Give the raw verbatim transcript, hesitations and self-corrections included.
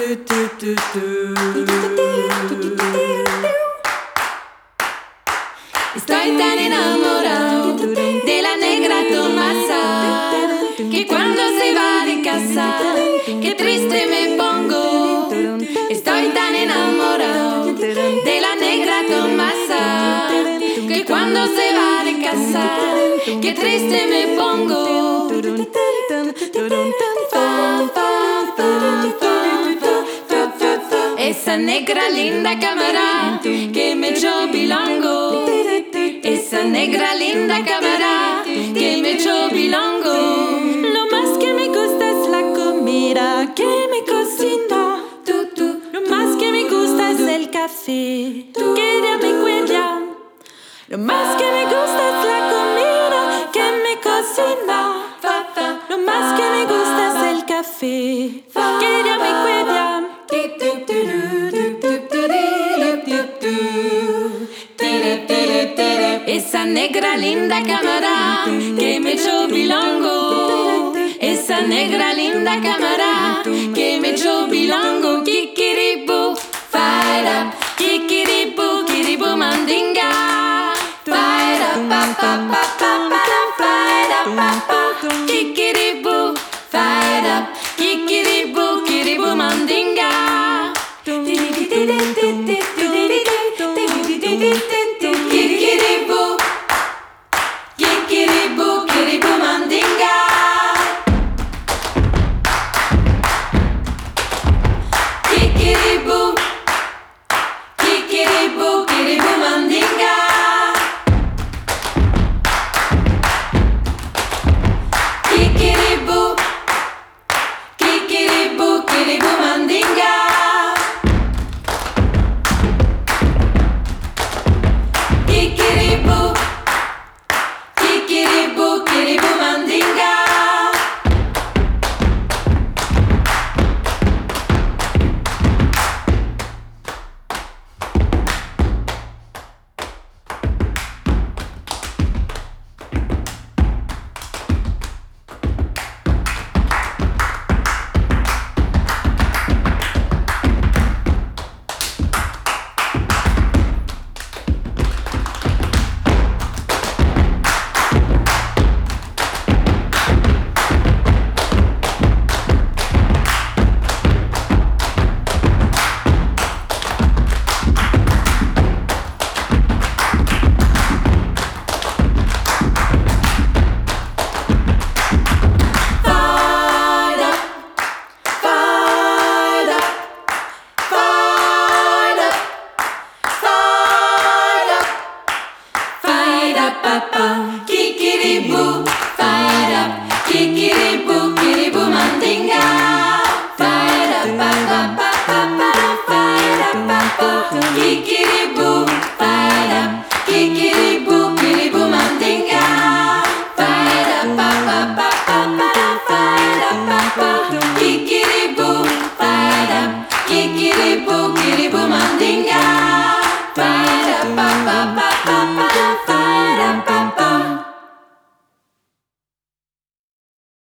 Estoy tan enamorado de la negra Tomasa que cuando se va de casa, qué triste me pongo. Estoy tan enamorado de la negra Tomasa que cuando se va de casa, qué triste me pongo. Esa negra linda cámara que me echó bilongo. Esa negra linda cámara que me echó bilongo. Lo más que me gusta es la comida que me cocina. Lo más que me gusta es el café que ella me cuida. Lo más que me gusta es la comida que me cocina. Lo más que me gusta es el café que ella me cuida. Esa negra linda cámara que me echó bilongo. Esa negra linda cámara que me echó bilongo.